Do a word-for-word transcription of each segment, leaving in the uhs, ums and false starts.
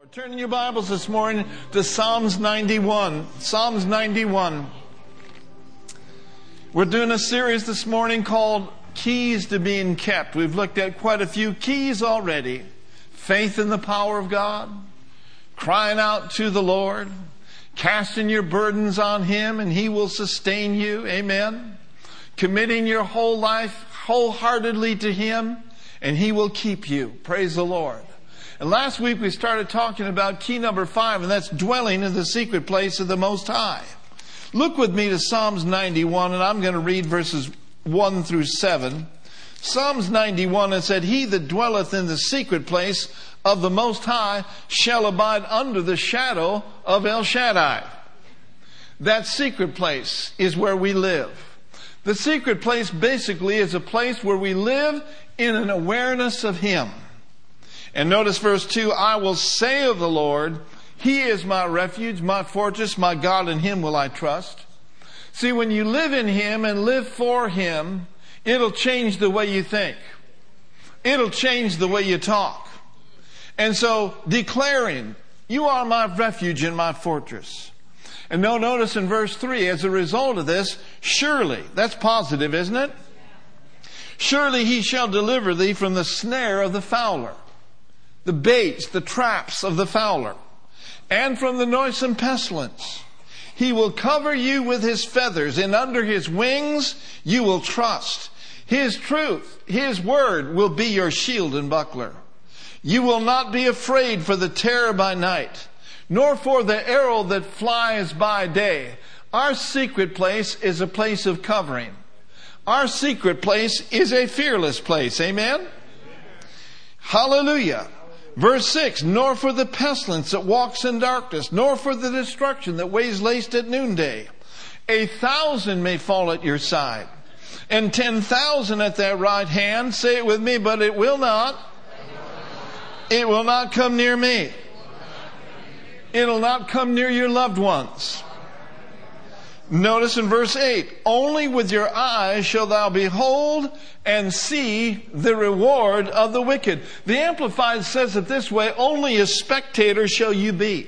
Turn in your Bibles this morning to Psalms ninety-one. Psalms ninety-one. We're doing a series this morning called Keys to Being Kept. We've looked at quite a few keys already. Faith in the power of God, crying out to the Lord, casting your burdens on Him and He will sustain you. Amen. Committing your whole life wholeheartedly to Him and He will keep you. Praise the Lord. And last week we started talking about key number five, and that's dwelling in the secret place of the Most High. Look with me to Psalms ninety-one, and I'm going to read verses one through seven. Psalms ninety-one, it said, He that dwelleth in the secret place of the Most High shall abide under the shadow of El Shaddai. That secret place is where we live. The secret place basically is a place where we live in an awareness of Him. And notice verse two, I will say of the Lord, He is my refuge, my fortress, my God, in Him will I trust. See, when you live in Him and live for Him, it'll change the way you think. It'll change the way you talk. And so, declaring, You are my refuge and my fortress. And now notice in verse three, as a result of this, surely, that's positive, isn't it? Surely He shall deliver thee from the snare of the fowler, the baits, the traps of the fowler, and from the noisome pestilence. He will cover you with His feathers, and under His wings you will trust. His truth, His word will be your shield and buckler. You will not be afraid for the terror by night, nor for the arrow that flies by day. Our secret place is a place of covering. Our secret place is a fearless place. Amen? Hallelujah. Verse six, nor for the pestilence that walks in darkness, nor for the destruction that weighs laced at noonday. A thousand may fall at your side, and ten thousand at thy right hand. Say it with me, but it will not. It will not come near me. It'll not come near your loved ones. Notice in verse eight, only with your eyes shall thou behold and see the reward of the wicked. The Amplified says it this way, only a spectator shall you be.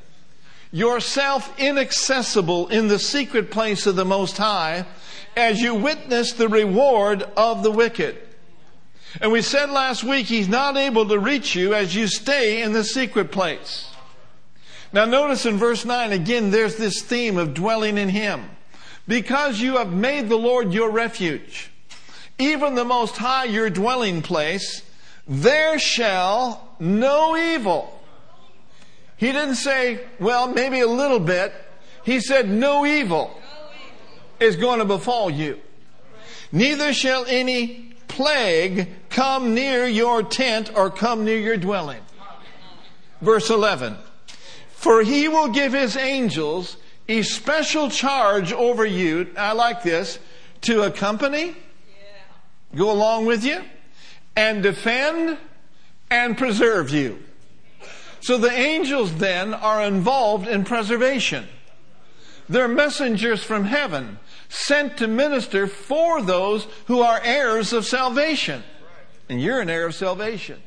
Yourself inaccessible in the secret place of the Most High as you witness the reward of the wicked. And we said last week, He's not able to reach you as you stay in the secret place. Now notice in verse nine, again, there's this theme of dwelling in Him. Because you have made the Lord your refuge, even the Most High your dwelling place, there shall no evil. He didn't say, well, maybe a little bit. He said, no evil is going to befall you. Neither shall any plague come near your tent or come near your dwelling. Verse eleven. For He will give His angels a special charge over you. I like this. To accompany, go along with you, and defend and preserve you. So the angels then are involved in preservation. They're messengers from heaven, sent to minister for those who are heirs of salvation. And you're an heir of salvation.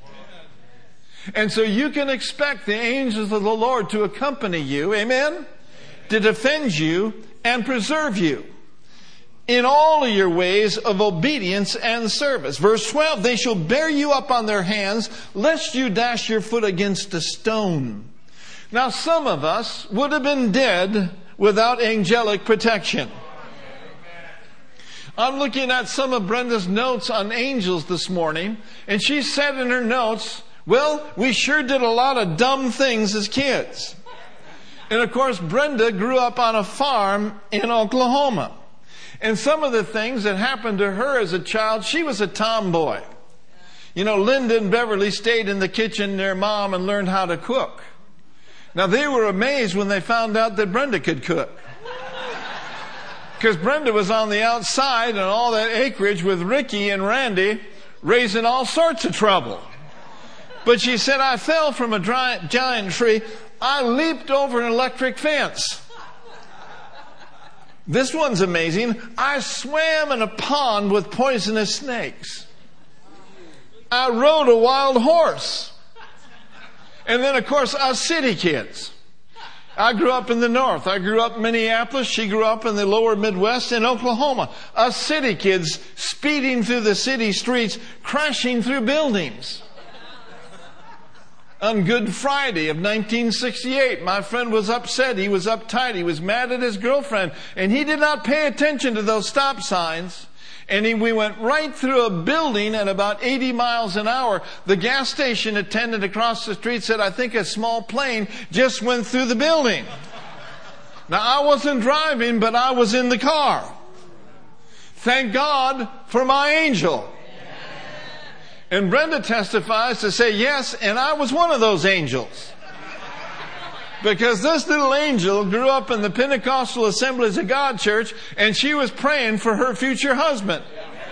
And so you can expect the angels of the Lord to accompany you, amen? To defend you and preserve you in all of your ways of obedience and service. Verse twelve, they shall bear you up on their hands, lest you dash your foot against a stone. Now some of us would have been dead without angelic protection. I'm looking at some of Brenda's notes on angels this morning, and she said in her notes, well, we sure did a lot of dumb things as kids. And of course, Brenda grew up on a farm in Oklahoma. And some of the things that happened to her as a child, she was a tomboy. You know, Linda and Beverly stayed in the kitchen near Mom and learned how to cook. Now, they were amazed when they found out that Brenda could cook. Because Brenda was on the outside and all that acreage with Ricky and Randy raising all sorts of trouble. But she said, I fell from a dry, giant tree. I leaped over an electric fence. This one's amazing. I swam in a pond with poisonous snakes. I rode a wild horse. And then, of course, us city kids. I grew up in the north. I grew up in Minneapolis. She grew up in the lower Midwest in Oklahoma. Us city kids speeding through the city streets, crashing through buildings. On Good Friday of nineteen sixty-eight, my friend was upset. He was uptight. He was mad at his girlfriend. And he did not pay attention to those stop signs. And he, we went right through a building at about eighty miles an hour. The gas station attendant across the street said, I think a small plane just went through the building. Now, I wasn't driving, but I was in the car. Thank God for my angel. And Brenda testifies to say, yes, and I was one of those angels. Because this little angel grew up in the Pentecostal Assemblies of God church, and she was praying for her future husband.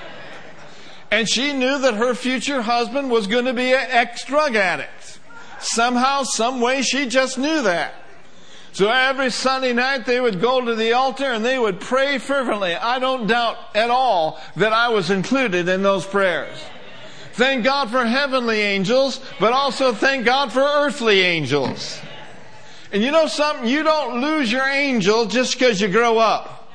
And she knew that her future husband was going to be an ex-drug addict. Somehow, some way, she just knew that. So every Sunday night they would go to the altar and they would pray fervently. I don't doubt at all that I was included in those prayers. Thank God for heavenly angels, but also thank God for earthly angels. And you know something? You don't lose your angel just because you grow up.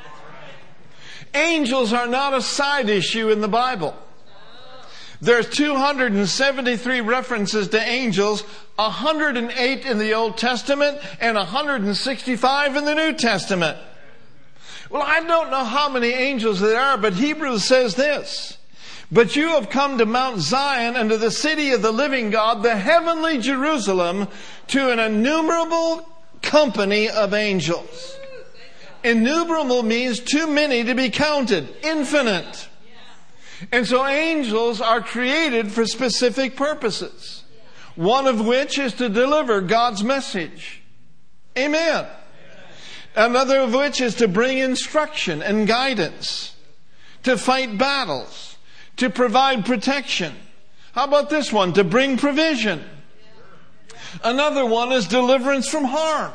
Angels are not a side issue in the Bible. There's two hundred seventy-three references to angels, one hundred eight in the Old Testament and one hundred sixty-five in the New Testament. Well, I don't know how many angels there are, but Hebrews says this. But you have come to Mount Zion and to the city of the living God, the heavenly Jerusalem, to an innumerable company of angels. Innumerable means too many to be counted. Infinite. And so angels are created for specific purposes. One of which is to deliver God's message. Amen. Another of which is to bring instruction and guidance. To fight battles. To provide protection. How about this one? To bring provision. Another one is deliverance from harm.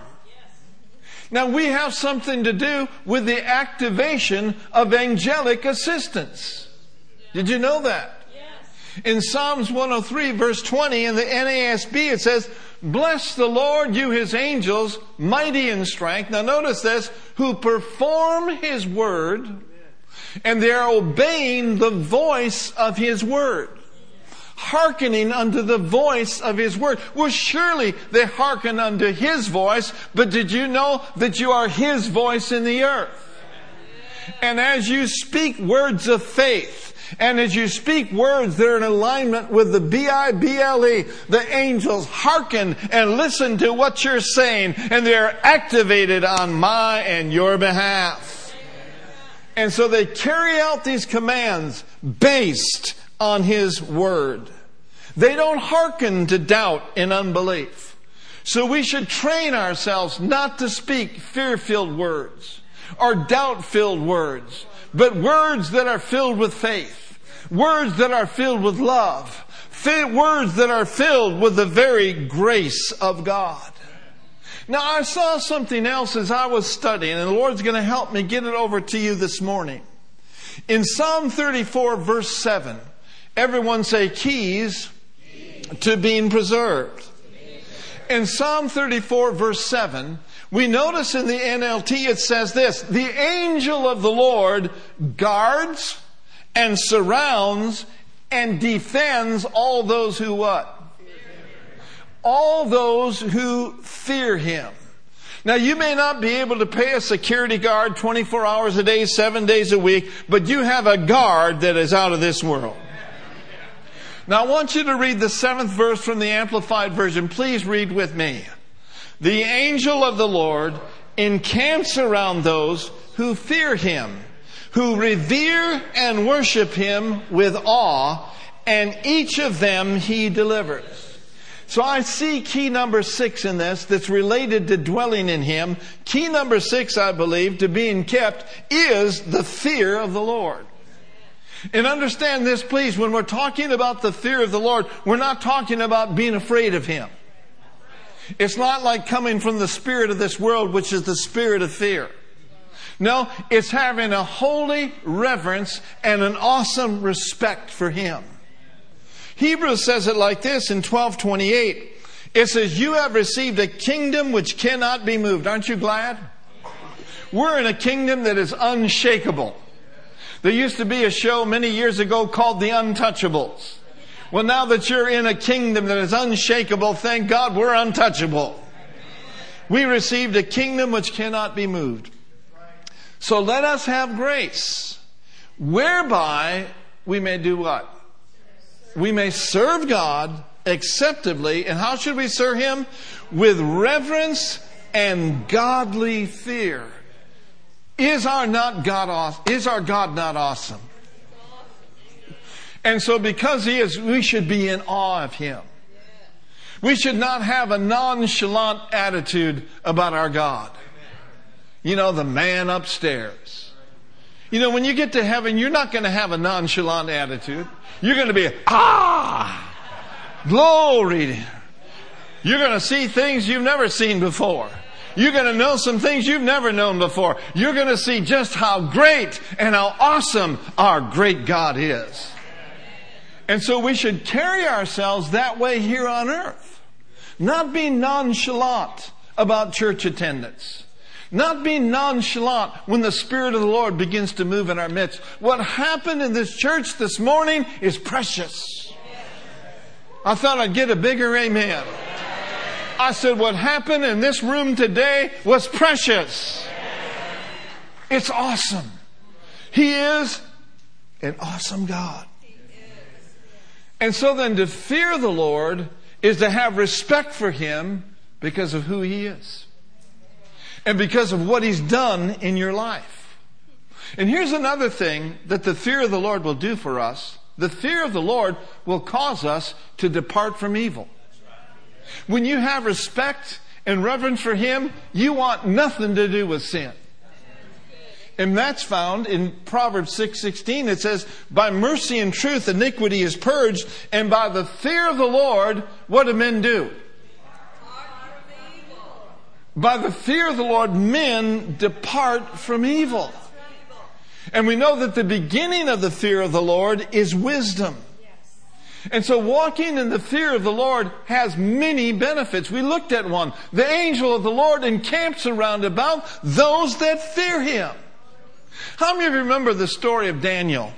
Now we have something to do with the activation of angelic assistance. Did you know that? In Psalms one oh three verse twenty in the N A S B it says, bless the Lord, you His angels, mighty in strength. Now notice this, who perform His word. And they are obeying the voice of His word. Hearkening unto the voice of His word. Well, surely they hearken unto His voice, but did you know that you are His voice in the earth? And as you speak words of faith, and as you speak words that are in alignment with the B I B L E, the angels hearken and listen to what you're saying, and they're activated on my and your behalf. And so they carry out these commands based on His word. They don't hearken to doubt and unbelief. So we should train ourselves not to speak fear-filled words or doubt-filled words, but words that are filled with faith, words that are filled with love, words that are filled with the very grace of God. Now, I saw something else as I was studying, and the Lord's going to help me get it over to you this morning. In Psalm thirty-four, verse seven, everyone say keys, keys. To being preserved. In Psalm thirty-four, verse seven, we notice in the N L T it says this, the angel of the Lord guards and surrounds and defends all those who what? All those who fear Him. Now, you may not be able to pay a security guard twenty-four hours a day, seven days a week, but you have a guard that is out of this world. Now, I want you to read the seventh verse from the Amplified Version. Please read with me. The angel of the Lord encamps around those who fear Him, who revere and worship Him with awe, and each of them He delivers. So I see key number six in this that's related to dwelling in Him. Key number six, I believe, to being kept is the fear of the Lord. And understand this, please, when we're talking about the fear of the Lord, we're not talking about being afraid of Him. It's not like coming from the spirit of this world, which is the spirit of fear. No, it's having a holy reverence and an awesome respect for Him. Hebrews says it like this in twelve twenty-eight. It says, you have received a kingdom which cannot be moved. Aren't you glad? We're in a kingdom that is unshakable. There used to be a show many years ago called The Untouchables. Well, now that you're in a kingdom that is unshakable, thank God we're untouchable. We received a kingdom which cannot be moved. So let us have grace, whereby we may do what? We may serve God acceptably. And how should we serve Him? With reverence and godly fear. Is our not God awesome? Is our God not awesome? And so because He is, we should be in awe of Him. We should not have a nonchalant attitude about our God. You know, the man upstairs. You know, when you get to heaven, you're not going to have a nonchalant attitude. You're going to be, ah, glory. You're going to see things you've never seen before. You're going to know some things you've never known before. You're going to see just how great and how awesome our great God is. And so we should carry ourselves that way here on earth. Not be nonchalant about church attendance. Not be nonchalant when the Spirit of the Lord begins to move in our midst. What happened in this church this morning is precious. I thought I'd get a bigger amen. I said what happened in this room today was precious. It's awesome. He is an awesome God. And so then to fear the Lord is to have respect for Him because of who He is. And because of what He's done in your life. And here's another thing that the fear of the Lord will do for us. The fear of the Lord will cause us to depart from evil. When you have respect and reverence for Him, you want nothing to do with sin. And that's found in Proverbs six sixteen. It says, by mercy and truth iniquity is purged, and by the fear of the Lord, what do men do? By the fear of the Lord, men depart from evil. And we know that the beginning of the fear of the Lord is wisdom. And so walking in the fear of the Lord has many benefits. We looked at one. The angel of the Lord encamps around about those that fear Him. How many of you remember the story of Daniel?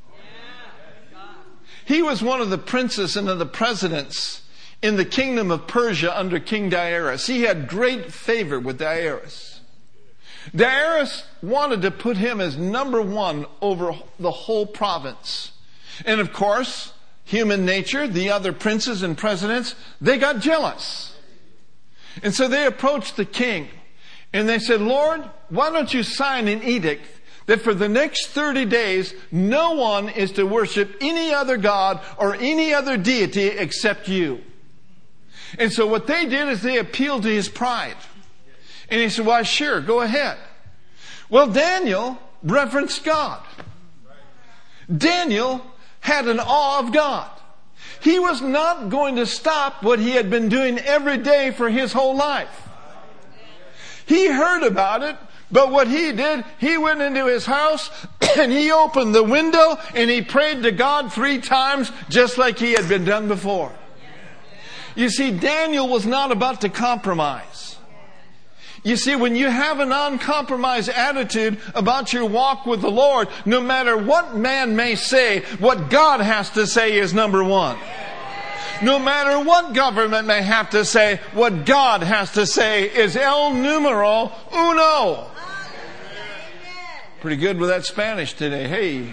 He was one of the princes and of the presidents in the kingdom of Persia under King Darius. He had great favor with Darius. Darius wanted to put him as number one over the whole province. And of course, human nature, the other princes and presidents, they got jealous. And so they approached the king and they said, Lord, why don't you sign an edict that for the next thirty days, no one is to worship any other god or any other deity except you. And so what they did is they appealed to his pride. And he said, why, sure, go ahead. Well, Daniel reverenced God. Daniel had an awe of God. He was not going to stop what he had been doing every day for his whole life. He heard about it, but what he did, he went into his house and he opened the window and he prayed to God three times just like he had been done before. You see, Daniel was not about to compromise. You see, when you have a non-compromise attitude about your walk with the Lord, no matter what man may say, what God has to say is number one. No matter what government may have to say, what God has to say is el numero uno. Pretty good with that Spanish today. Hey.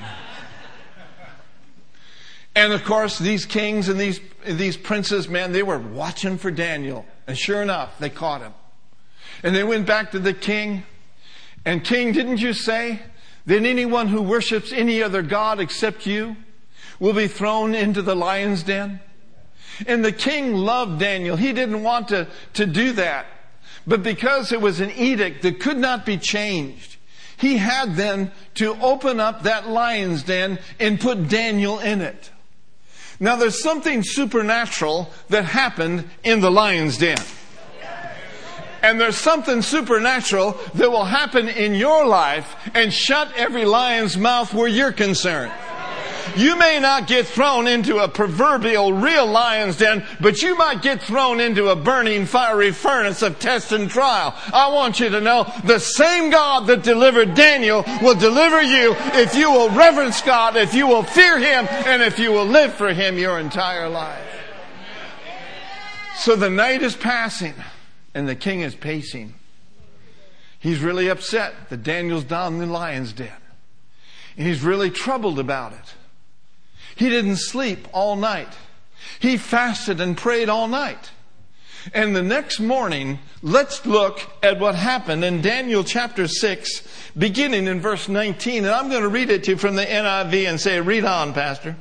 And of course, these kings and these, these princes, man, they were watching for Daniel. And sure enough, they caught him. And they went back to the king. And king, didn't you say that anyone who worships any other god except you will be thrown into the lion's den? And the king loved Daniel. He didn't want to, to do that. But because it was an edict that could not be changed, he had then to open up that lion's den and put Daniel in it. Now there's something supernatural that happened in the lion's den. And there's something supernatural that will happen in your life and shut every lion's mouth where you're concerned. You may not get thrown into a proverbial real lion's den, but you might get thrown into a burning fiery furnace of test and trial. I want you to know the same God that delivered Daniel will deliver you if you will reverence God, if you will fear Him, and if you will live for Him your entire life. So the night is passing and the king is pacing. He's really upset that Daniel's down in the lion's den. And he's really troubled about it. He didn't sleep all night. He fasted and prayed all night. And the next morning, let's look at what happened in Daniel chapter six, beginning in verse nineteen. And I'm going to read it to you from the N I V and say, read on, Pastor.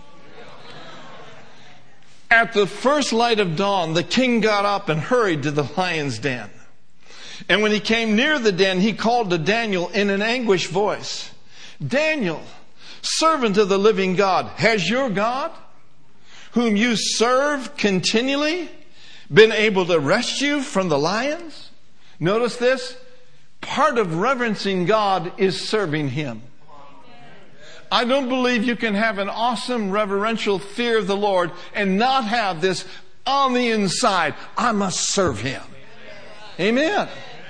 At the first light of dawn, the king got up and hurried to the lion's den. And when he came near the den, he called to Daniel in an anguished voice, Daniel, servant of the living God, has your God, whom you serve continually, been able to rescue from the lions? Notice this. Part of reverencing God is serving Him. I don't believe you can have an awesome reverential fear of the Lord and not have this on the inside. I must serve Him. Amen.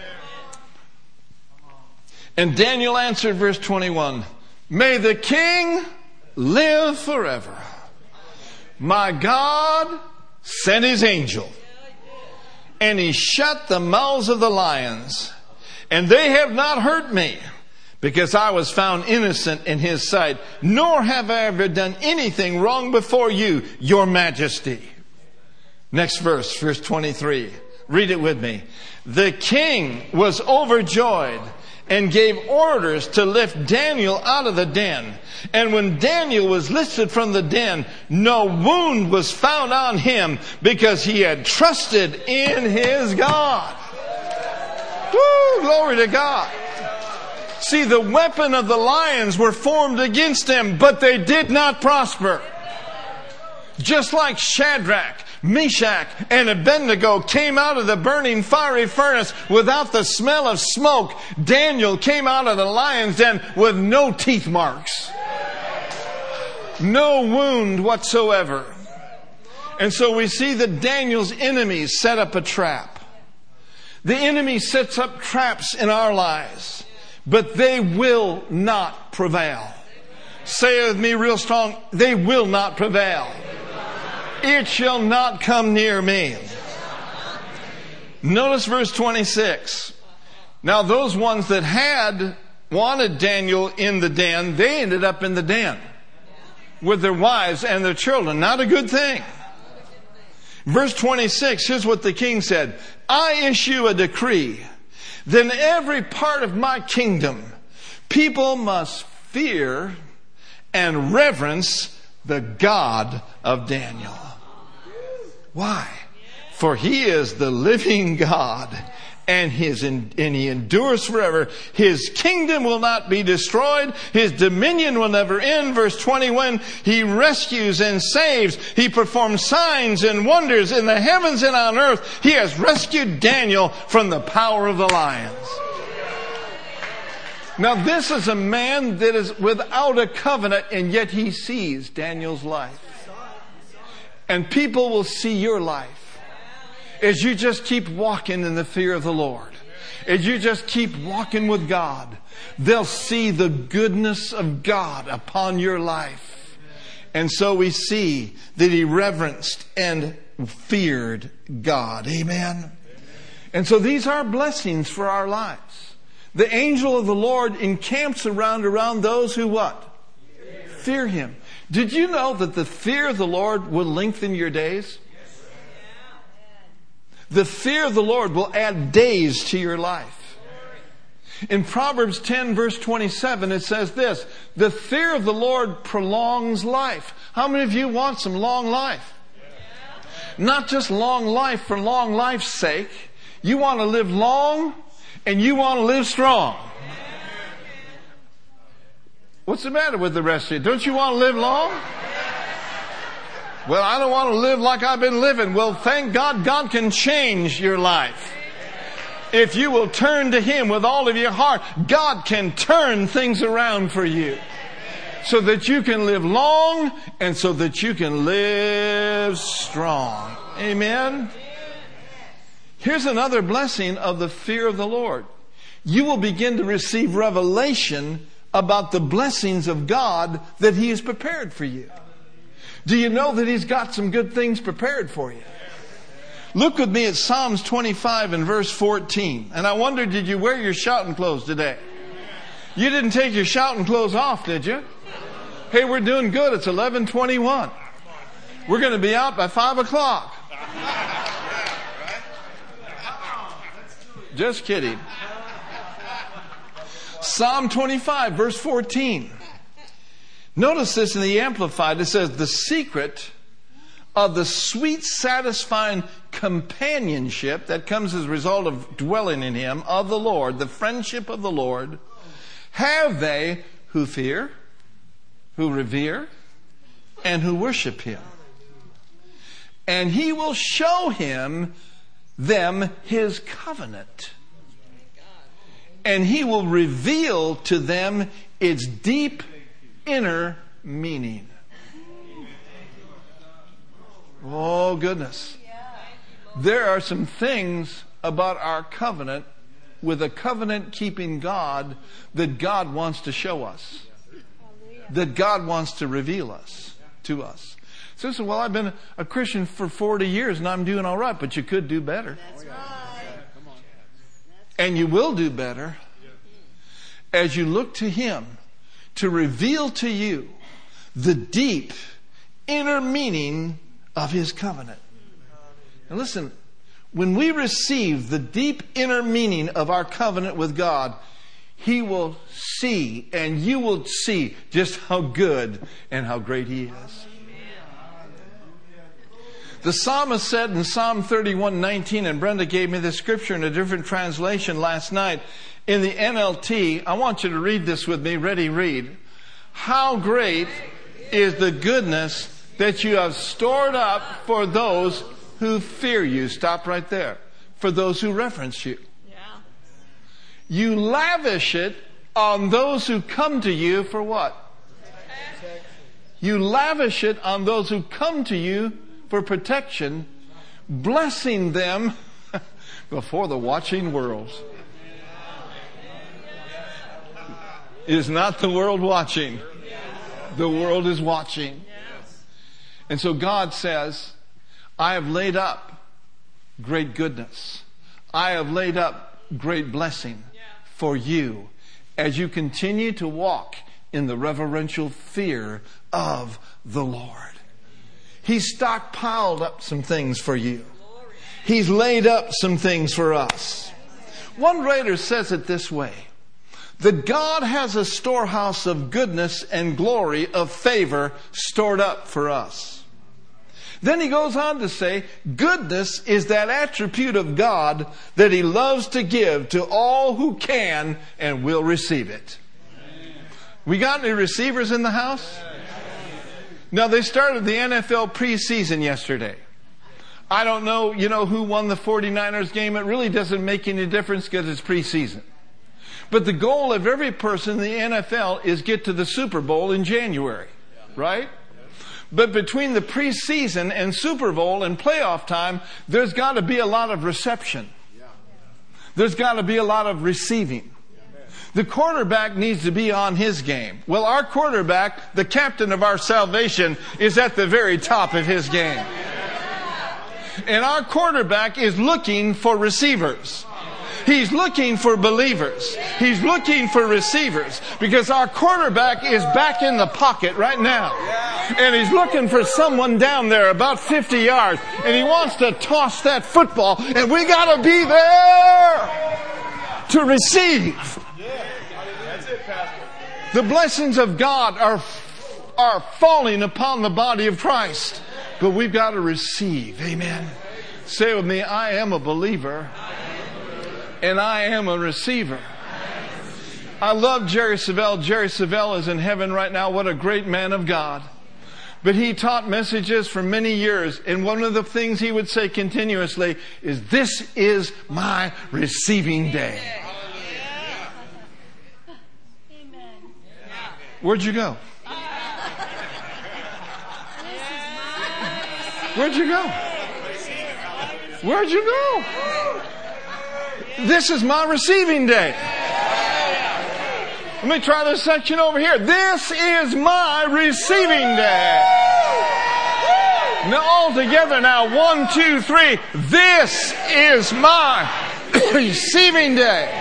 And Daniel answered, verse twenty-one, may the king live forever. My God sent His angel, and He shut the mouths of the lions, and they have not hurt me, because I was found innocent in His sight, nor have I ever done anything wrong before you, your majesty. Next verse, verse twenty-three. Read it with me. The king was overjoyed and gave orders to lift Daniel out of the den. And when Daniel was lifted from the den, no wound was found on him, because he had trusted in his God. Woo, glory to God. See, the weapon of the lions were formed against him, but they did not prosper. Just like Shadrach, Meshach, and Abednego came out of the burning fiery furnace without the smell of smoke, Daniel came out of the lion's den with no teeth marks. No wound whatsoever. And so we see that Daniel's enemies set up a trap. The enemy sets up traps in our lives, but they will not prevail. Say it with me real strong. They will not prevail. It shall not come near me. Notice verse twenty-six. Now those ones that had wanted Daniel in the den, they ended up in the den with their wives and their children. Not a good thing. Verse twenty-six, here's what the king said. I issue a decree. Then every part of my kingdom, people must fear and reverence the God of Daniel. Why? For He is the living God, and his and He endures forever. His kingdom will not be destroyed. His dominion will never end. Verse twenty-one, He rescues and saves. He performs signs and wonders in the heavens and on earth. He has rescued Daniel from the power of the lions. Now this is a man that is without a covenant, and yet he sees Daniel's life. And people will see your life as you just keep walking in the fear of the Lord. As you just keep walking with God, they'll see the goodness of God upon your life. And so we see that he reverenced and feared God. Amen. And so these are blessings for our lives. The angel of the Lord encamps around around those who what? Fear, fear Him. Did you know that the fear of the Lord will lengthen your days? The fear of the Lord will add days to your life. In Proverbs ten verse twenty-seven it says this, the fear of the Lord prolongs life. How many of you want some long life? Not just long life for long life's sake. You want to live long and you want to live strong. What's the matter with the rest of you? Don't you want to live long? Well, I don't want to live like I've been living. Well, thank God, God can change your life. If you will turn to Him with all of your heart, God can turn things around for you. so that you can live long and so that you can live strong. Amen. Here's another blessing of the fear of the Lord. You will begin to receive revelation about the blessings of God that He has prepared for you. Do you know that He's got some good things prepared for you? Look with me at Psalms twenty-five and verse fourteen. And I wonder, did you wear your shouting clothes today? You didn't take your shouting clothes off, did you? Hey, we're doing good. It's eleven twenty-one. We're going to be out by five o'clock. Just kidding. Psalm twenty-five, verse fourteen. Notice this in the Amplified. It says, the secret of the sweet, satisfying companionship that comes as a result of dwelling in Him, of the Lord, the friendship of the Lord, have they who fear, who revere, and who worship Him. And He will show him them His covenant. And He will reveal to them its deep inner meaning. Oh, goodness. There are some things about our covenant with a covenant-keeping God that God wants to show us. That God wants to reveal us to us. So, so well, I've been a Christian for forty years and I'm doing all right, but you could do better. That's right. And you will do better as you look to Him to reveal to you the deep inner meaning of His covenant. And listen, when we receive the deep inner meaning of our covenant with God, He will see and you will see just how good and how great He is. The psalmist said in Psalm thirty-one nineteen, and Brenda gave me this scripture in a different translation last night. In the N L T, I want you to read this with me. Ready, read. How great is the goodness that you have stored up for those who fear you. Stop right there. For those who reverence you. Yeah. You lavish it on those who come to you for what? You lavish it on those who come to you for protection, blessing them before the watching world. Is not the world watching? The world is watching. And so God says, I have laid up great goodness. I have laid up great blessing for you as you continue to walk in the reverential fear of the Lord. He's stockpiled up some things for you. He's laid up some things for us. One writer says it this way, that God has a storehouse of goodness and glory of favor stored up for us. Then he goes on to say, goodness is that attribute of God that He loves to give to all who can and will receive it. We got any receivers in the house? Now, they started the N F L preseason yesterday. I don't know, you know, who won the forty-niners game. It really doesn't make any difference because it's preseason. But the goal of every person in the N F L is get to the Super Bowl in January, right? But between the preseason and Super Bowl and playoff time, there's got to be a lot of reception. There's got to be a lot of receiving. The quarterback needs to be on his game. Well, our quarterback, the captain of our salvation, is at the very top of his game. And our quarterback is looking for receivers. He's looking for believers. He's looking for receivers because our quarterback is back in the pocket right now. And he's looking for someone down there about fifty yards. And he wants to toss that football. And we got to be there to receive. The blessings of God are, are falling upon the body of Christ. But we've got to receive. Amen. Say with me, I am a believer. And I am a receiver. I love Jerry Savelle. Jerry Savelle is in heaven right now. What a great man of God. But he taught messages for many years. And one of the things he would say continuously is, this is my receiving day. Where'd you go? Where'd you go? Where'd you go? This is my receiving day. Let me try this section over here. This is my receiving day. Now all together now. One, two, three. This is my receiving day.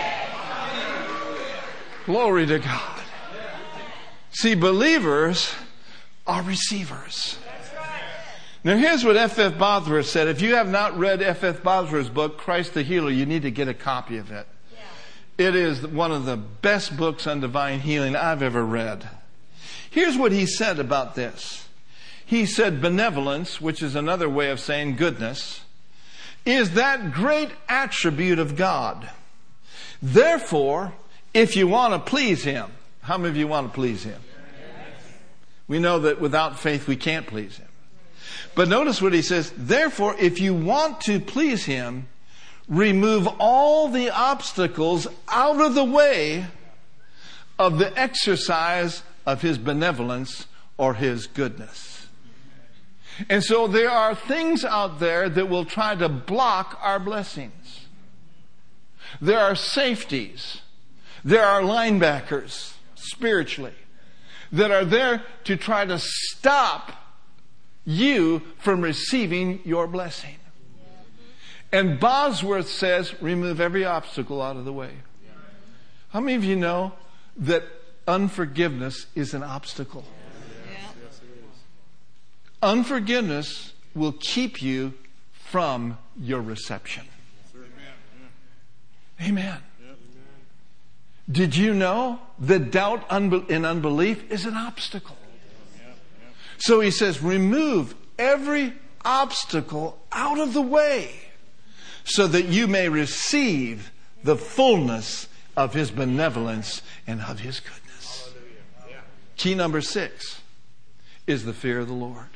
Glory to God. See, believers are receivers. Now here's what F F Bosworth said. If you have not read F F Bosworth's book, Christ the Healer, you need to get a copy of it. It is one of the best books on divine healing I've ever read. Here's what he said about this. He said benevolence, which is another way of saying goodness, is that great attribute of God. Therefore, if you want to please Him, how many of you want to please Him? We know that without faith we can't please Him. But notice what he says. Therefore, if you want to please Him, remove all the obstacles out of the way of the exercise of His benevolence or His goodness. And so there are things out there that will try to block our blessings. There are safeties. There are linebackers, spiritually, that are there to try to stop you from receiving your blessing. And Bosworth says, remove every obstacle out of the way. How many of you know that unforgiveness is an obstacle? Unforgiveness will keep you from your reception. Amen. Did you know that doubt and unbelief is an obstacle? So he says, remove every obstacle out of the way so that you may receive the fullness of His benevolence and of His goodness. Key number six is the fear of the Lord.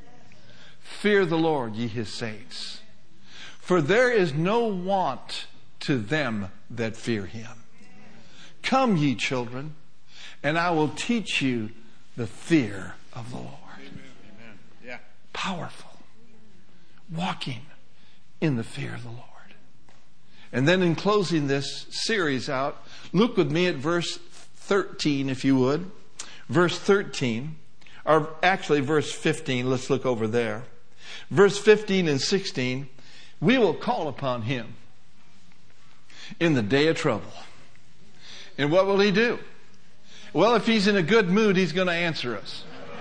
Fear the Lord, ye His saints. For there is no want to them that fear Him. Come, ye children, and I will teach you the fear of the Lord. Amen. Yeah. Powerful. Walking in the fear of the Lord. And then in closing this series out, look with me at verse thirteen, if you would. Verse thirteen, or actually verse fifteen, let's look over there. Verse fifteen and sixteen, we will call upon Him in the day of trouble. And what will He do? Well, if He's in a good mood, He's going to answer us.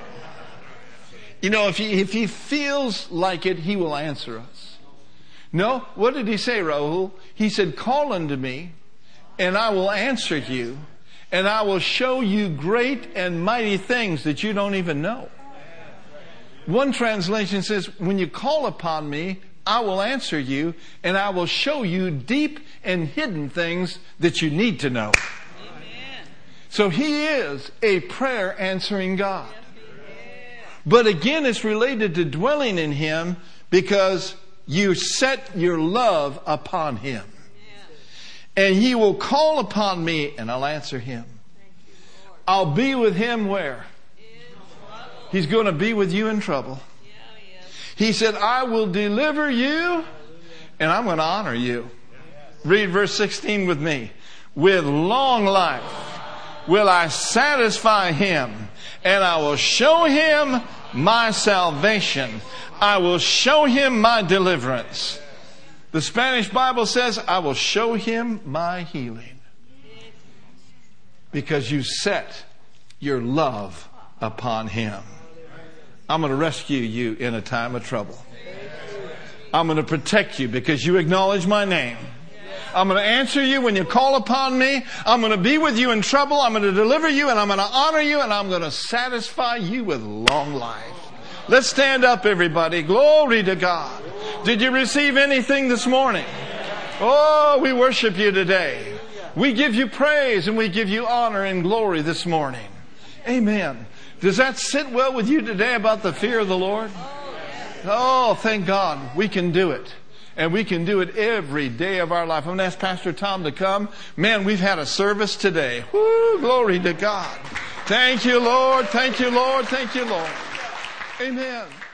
You know, if he, if he feels like it, He will answer us. No, what did He say, Rahul? He said, call unto me, and I will answer you, and I will show you great and mighty things that you don't even know. One translation says, when you call upon me, I will answer you, and I will show you deep and hidden things that you need to know. Amen. So He is a prayer answering God. But again, it's related to dwelling in Him because you set your love upon Him. And He will call upon me and I'll answer him. I'll be with him where? He's going to be with you in trouble. He said, I will deliver you and I'm going to honor you. Read verse sixteen with me. With long life will I satisfy him, and I will show him my salvation. I will show him my deliverance. The Spanish Bible says, I will show him my healing. Because you set your love upon him. I'm going to rescue you in a time of trouble. I'm going to protect you because you acknowledge my name. I'm going to answer you when you call upon me. I'm going to be with you in trouble. I'm going to deliver you, and I'm going to honor you, and I'm going to satisfy you with long life. Let's stand up, everybody. Glory to God. Did you receive anything this morning? Oh, we worship you today. We give you praise and we give you honor and glory this morning. Amen. Does that sit well with you today about the fear of the Lord? Oh, thank God. We can do it. And we can do it every day of our life. I'm going to ask Pastor Tom to come. Man, we've had a service today. Woo, glory to God. Thank you, Lord. Thank you, Lord. Thank you, Lord. Amen.